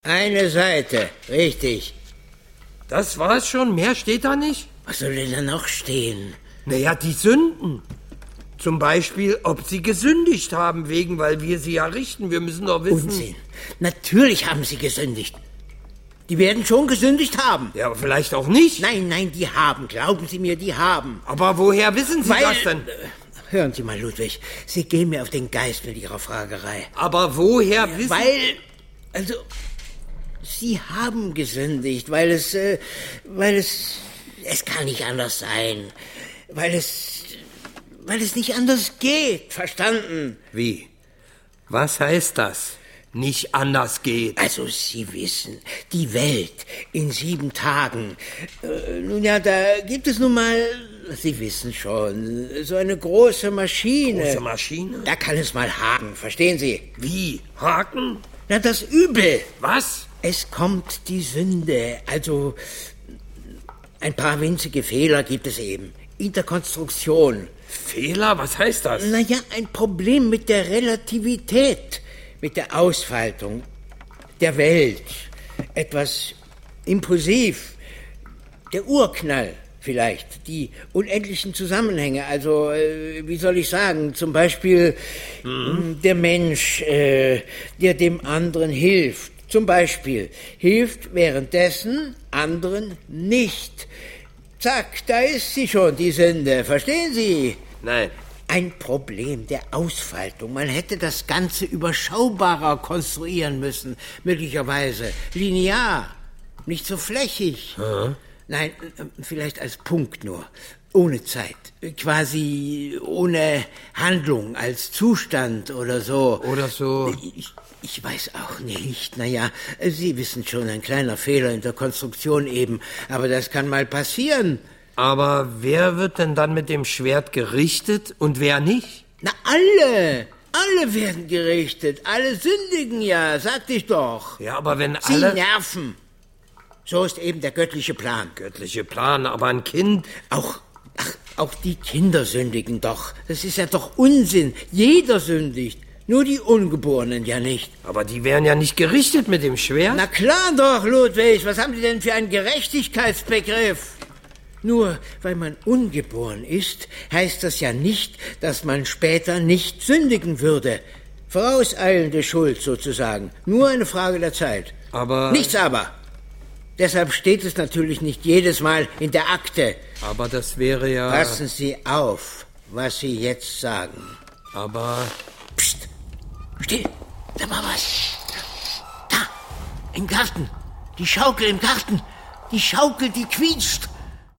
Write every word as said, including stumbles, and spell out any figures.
Eine Seite, richtig. Das war's schon? Mehr steht da nicht? Was soll denn da noch stehen? Naja, die Sünden. Zum Beispiel, ob sie gesündigt haben, wegen, weil wir sie ja richten. Wir müssen doch wissen... Unsinn. Natürlich haben sie gesündigt. Die werden schon gesündigt haben. Ja, aber vielleicht auch nicht. Nein, nein, die haben. Glauben Sie mir, die haben. Aber woher wissen Sie Weil, das denn? Hören Sie mal, Ludwig. Sie gehen mir auf den Geist mit Ihrer Fragerei. Aber woher wissen... Weil, also... Sie haben gesündigt, weil es, äh, weil es, es kann nicht anders sein, weil es, weil es nicht anders geht, verstanden? Wie? Was heißt das? Nicht anders geht. Also Sie wissen, die Welt in sieben Tagen, äh, nun ja, da gibt es nun mal, Sie wissen schon, so eine große Maschine. Große Maschine? Da kann es mal haken, verstehen Sie? Wie? Haken? Na, das Übel. Was? Es kommt die Sünde, also ein paar winzige Fehler gibt es eben. In der Konstruktion. Fehler? Was heißt das? Naja, ein Problem mit der Relativität, mit der Ausfaltung der Welt. Etwas impulsiv. Der Urknall vielleicht, die unendlichen Zusammenhänge. Also, äh, wie soll ich sagen, zum Beispiel mhm. der Mensch, äh, der dem anderen hilft. Zum Beispiel hilft währenddessen anderen nicht. Zack, da ist sie schon, die Sünde. Verstehen Sie? Nein. Ein Problem der Ausfaltung. Man hätte das Ganze überschaubarer konstruieren müssen. Möglicherweise linear, nicht so flächig. Mhm. Nein, vielleicht als Punkt nur. Ohne Zeit. Quasi ohne Handlung, als Zustand oder so. Oder so. Ich, ich weiß auch nicht. Naja, Sie wissen schon, ein kleiner Fehler in der Konstruktion eben. Aber das kann mal passieren. Aber wer wird denn dann mit dem Schwert gerichtet und wer nicht? Na, alle. Alle werden gerichtet. Alle sündigen ja, sagte ich doch. Ja, aber wenn Sie alle... nerven. So ist eben der göttliche Plan. Göttliche Plan, aber ein Kind... Auch, ach, auch die Kinder sündigen doch. Das ist ja doch Unsinn. Jeder sündigt. Nur die Ungeborenen ja nicht. Aber die werden ja nicht gerichtet mit dem Schwert. Na klar doch, Ludwig. Was haben Sie denn für einen Gerechtigkeitsbegriff? Nur weil man ungeboren ist, heißt das ja nicht, dass man später nicht sündigen würde. Vorauseilende Schuld sozusagen. Nur eine Frage der Zeit. Aber... Nichts aber. Deshalb steht es natürlich nicht jedes Mal in der Akte. Aber das wäre ja... Passen Sie auf, was Sie jetzt sagen. Aber... Psst, still, da war was. Da, im Garten. Die Schaukel im Garten. Die Schaukel, die quietscht.